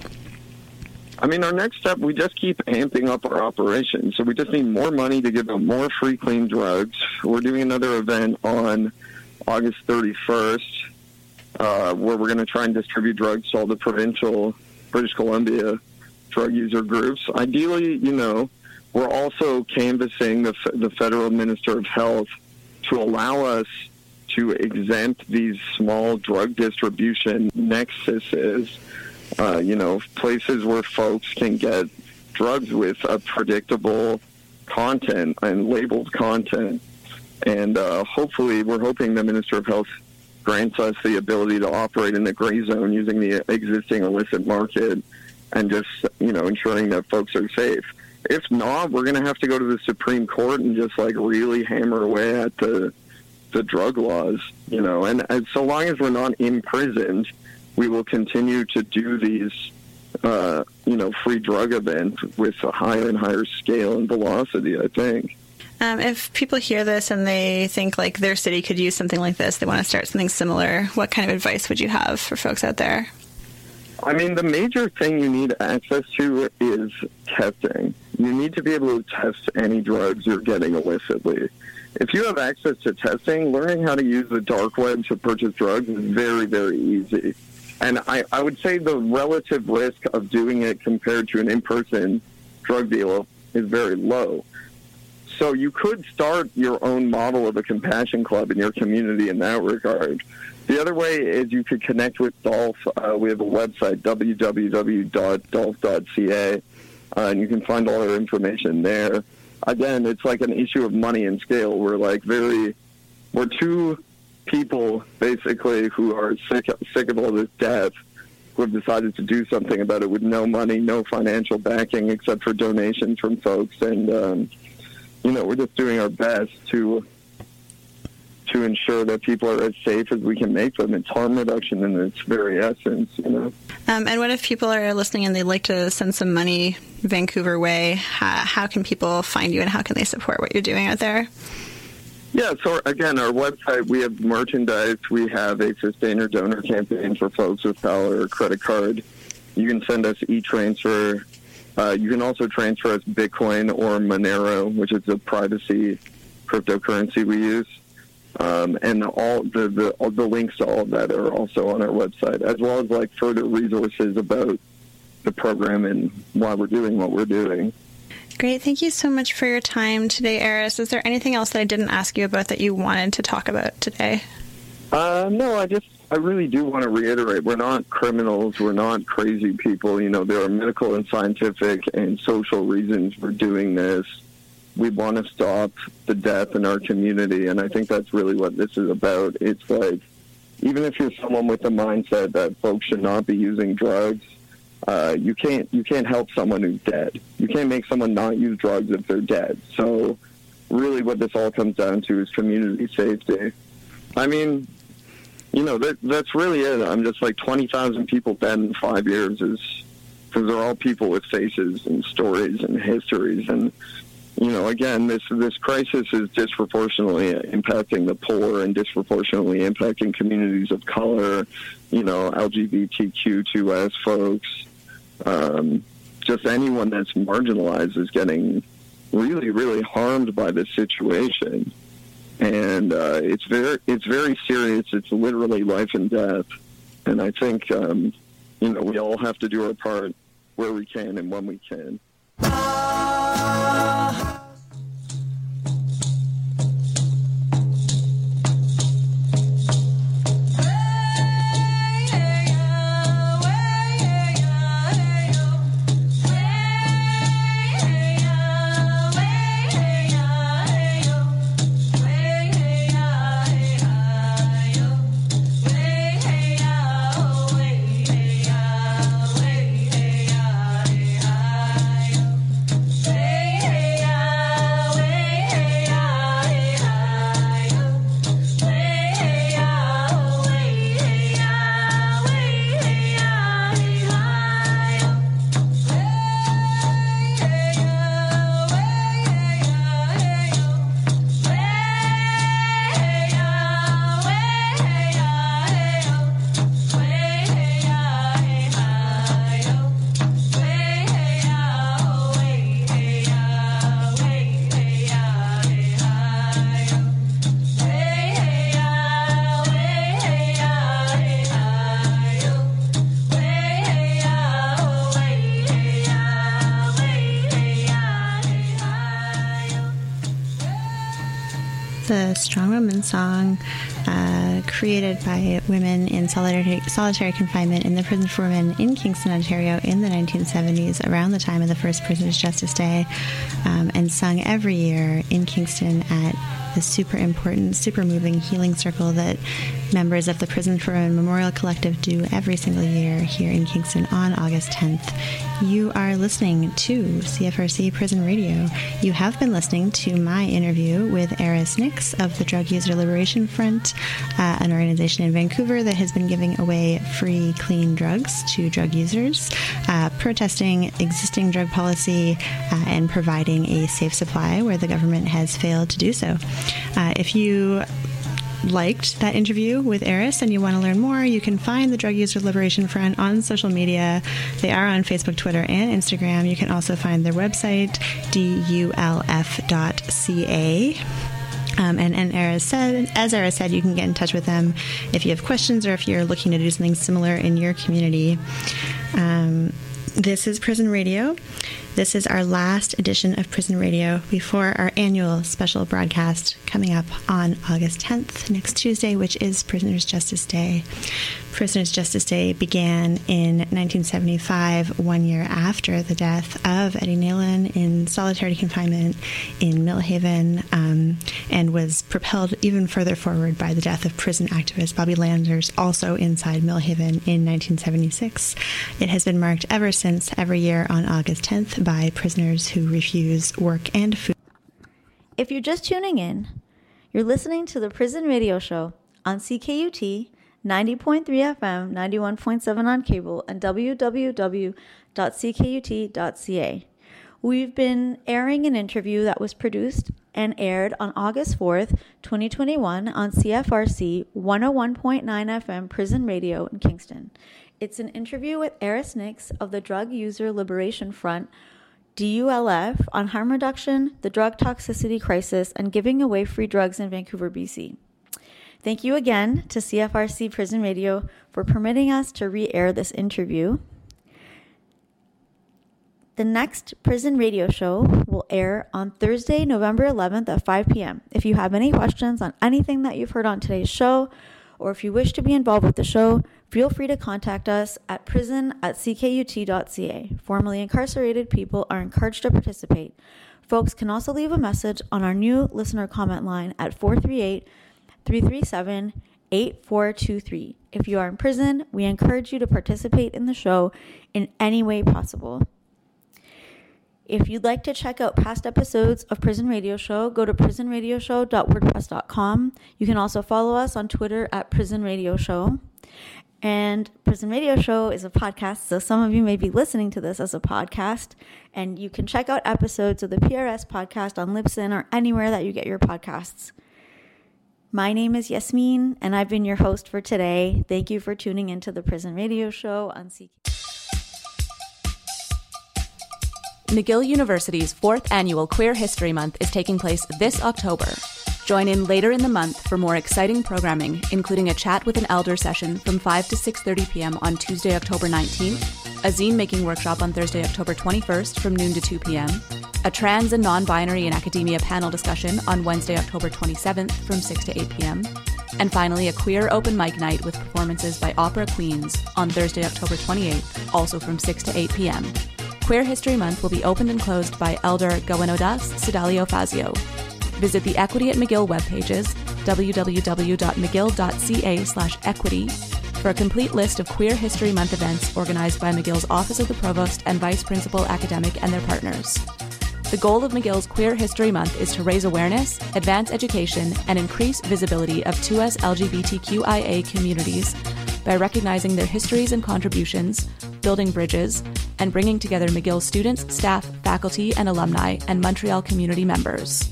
I mean, our next step, we just keep amping up our operations. So we just need more money to give out more free, clean drugs. We're doing another event on August thirty-first uh, where we're going to try and distribute drugs to all the provincial British Columbia drug user groups. Ideally, you know, we're also canvassing the, the federal Minister of Health to allow us to exempt these small drug distribution nexuses, uh, you know, places where folks can get drugs with a predictable content and labeled content. And uh, hopefully, we're hoping the Minister of Health grants us the ability to operate in the gray zone using the existing illicit market and just, you know, ensuring that folks are safe. If not, we're going to have to go to the Supreme Court and just, like, really hammer away at the the drug laws, you know. And, and so long as we're not imprisoned, we will continue to do these, uh, you know, free drug events with a higher and higher scale and velocity, I think. Um, if people hear this and they think, like, their city could use something like this, they want to start something similar, what kind of advice would you have for folks out there? I mean, the major thing you need access to is testing. You need to be able to test any drugs you're getting illicitly. If you have access to testing, learning how to use the dark web to purchase drugs is very, very easy. And I, I would say the relative risk of doing it compared to an in-person drug deal is very low. So you could start your own model of a compassion club in your community in that regard. The other way is you could connect with Dolph. Uh, we have a website, w w w dot dolph dot c a, uh, and you can find all our information there. Again, it's like an issue of money and scale. We're like very, we're two people basically who are sick, sick of all this death, who have decided to do something about it with no money, no financial backing except for donations from folks. And, um, you know, we're just doing our best to to ensure that people are as safe as we can make them. It's harm reduction in its very essence, you know. Um, and what if people are listening and they'd like to send some money Vancouver way? How, how can people find you and how can they support what you're doing out there? Yeah, so again, our website, we have merchandise. We have a sustainer donor campaign for folks with power or credit card. You can send us e-transfer Uh, you can also transfer as Bitcoin or Monero, which is a privacy cryptocurrency we use. Um, and all the, the all the links to all of that are also on our website, as well as like further resources about the program and why we're doing what we're doing. Great. Thank you so much for your time today, Eris. Is there anything else that I didn't ask you about that you wanted to talk about today? Uh, no, I just, I really do want to reiterate, we're not criminals, we're not crazy people. You know, there are medical and scientific and social reasons for doing this. We want to stop the death in our community, and I think that's really what this is about. It's like, even if you're someone with the mindset that folks should not be using drugs, uh, you can't you can't help someone who's dead. You can't make someone not use drugs if they're dead. So really what this all comes down to is community safety. I mean, you know, that that's really it. I'm just like twenty thousand people dead in five years is because they're all people with faces and stories and histories. And you know, again, this this crisis is disproportionately impacting the poor and disproportionately impacting communities of color, you know, L G B T Q two S folks. Um, just anyone that's marginalized is getting really, really harmed by this situation. And uh, it's very it's very serious. It's literally life and death. And I think, um, you know, we all have to do our part where we can and when we can. The Strong Woman song, uh, created by women in solitary, solitary confinement in the prison for women in Kingston, Ontario in the nineteen seventies, around the time of the first Prisoners' Justice Day, um, and sung every year in Kingston at the super important, super moving healing circle that members of the Prison for Women Memorial Collective do every single year here in Kingston on August tenth. You are listening to C F R C Prison Radio. You have been listening to my interview with Eris Nix of the Drug User Liberation Front, uh, an organization in Vancouver that has been giving away free, clean drugs to drug users, uh, protesting existing drug policy, uh, and providing a safe supply where the government has failed to do so. Uh, if you liked that interview with Eris and you want to learn more, you can find the Drug User Liberation Front on social media. They are on Facebook, Twitter, and Instagram. You can also find their website, D U L F dot C A. Um, and, and Eris said, as Eris said, you can get in touch with them if you have questions or if you're looking to do something similar in your community. Um, this is Prison Radio. This is our last edition of Prison Radio before our annual special broadcast coming up on August tenth, next Tuesday, which is Prisoners' Justice Day. Prisoners' Justice Day began in nineteen seventy-five, one year after the death of Eddie Nalon in solitary confinement in Millhaven, um, and was propelled even further forward by the death of prison activist Bobby Landers, also inside Millhaven in nineteen seventy-six. It has been marked ever since, every year on August tenth, by prisoners who refuse work and food. If you're just tuning in, you're listening to the Prison Radio Show on C K U T ninety point three F M, ninety-one point seven on cable, and w w w dot c k u t dot c a. We've been airing an interview that was produced and aired on August fourth, twenty twenty-one on C F R C one oh one point nine F M Prison Radio in Kingston. It's an interview with Eris Nix of the Drug User Liberation Front, D U L F, on harm reduction, the drug toxicity crisis, and giving away free drugs in Vancouver, B C. Thank you again to C F R C Prison Radio for permitting us to re-air this interview. The next Prison Radio Show will air on Thursday, November eleventh at five p.m. If you have any questions on anything that you've heard on today's show, or if you wish to be involved with the show, feel free to contact us at prison at c k u t dot c a. Formerly incarcerated people are encouraged to participate. Folks can also leave a message on our new listener comment line at four three eight, three three seven, eight four two three. If you are in prison, we encourage you to participate in the show in any way possible. If you'd like to check out past episodes of Prison Radio Show, go to prison radio show dot wordpress dot com. You can also follow us on Twitter at Prison Radio Show. And Prison Radio Show is a podcast, so some of you may be listening to this as a podcast. And you can check out episodes of the P R S podcast on Libsyn or anywhere that you get your podcasts. My name is Yasmin, and I've been your host for today. Thank you for tuning into the Prison Radio Show on C K. McGill University's fourth annual Queer History Month is taking place this October. Join in later in the month for more exciting programming, including a chat with an elder session from five to six thirty p.m. on Tuesday, October nineteenth, a zine making workshop on Thursday, October twenty-first from noon to two p.m., a trans and non-binary in academia panel discussion on Wednesday, October twenty-seventh from six to eight p.m., and finally a queer open mic night with performances by Opera Queens on Thursday, October twenty-eighth, also from six to eight p.m. Queer History Month will be opened and closed by Elder Gawenodas Sidalio Fazio. Visit the Equity at McGill webpages, w w w dot mcgill dot c a slash equity, for a complete list of Queer History Month events organized by McGill's Office of the Provost and Vice Principal Academic and their partners. The goal of McGill's Queer History Month is to raise awareness, advance education, and increase visibility of two S L G B T Q I A communities by recognizing their histories and contributions, building bridges, and bringing together McGill students, staff, faculty, and alumni, and Montreal community members.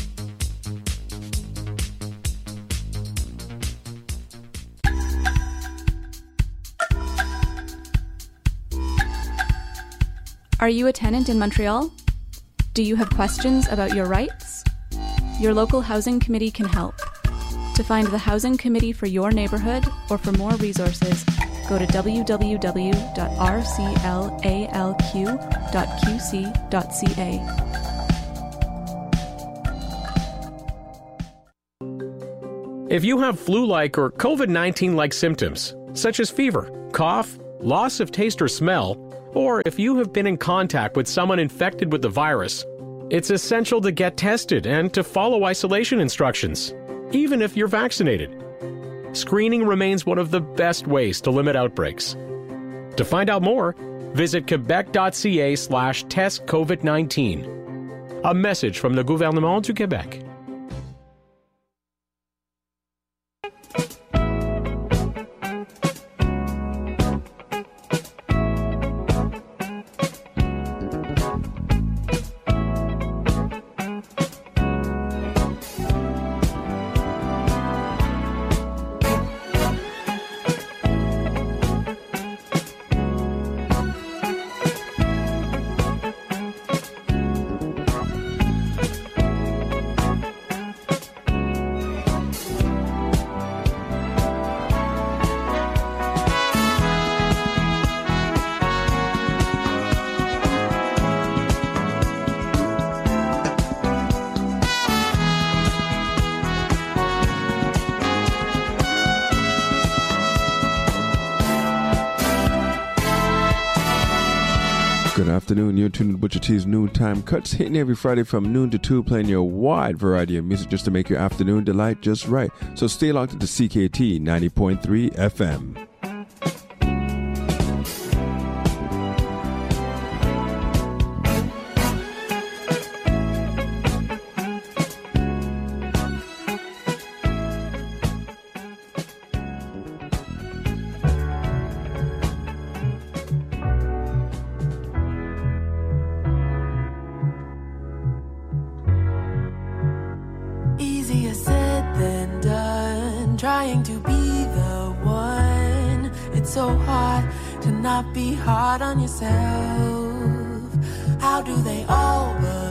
Are you a tenant in Montreal? Do you have questions about your rights? Your local housing committee can help. To find the housing committee for your neighborhood or for more resources, go to w w w dot r c l a l q dot q c dot c a. If you have flu-like or covid nineteen-like symptoms, such as fever, cough, loss of taste or smell, or if you have been in contact with someone infected with the virus, it's essential to get tested and to follow isolation instructions, even if you're vaccinated. Screening remains one of the best ways to limit outbreaks. To find out more, visit quebec dot c a slash test covid nineteen. A message from the Gouvernement du Québec. Good afternoon, you're tuned to Butcher T's Noontime Cuts, hitting every Friday from noon to two, playing your wide variety of music just to make your afternoon delight just right. So stay locked to C K T ninety point three F M. Easier said than done, trying to be the one. It's so hard not be hard on yourself. How do they all but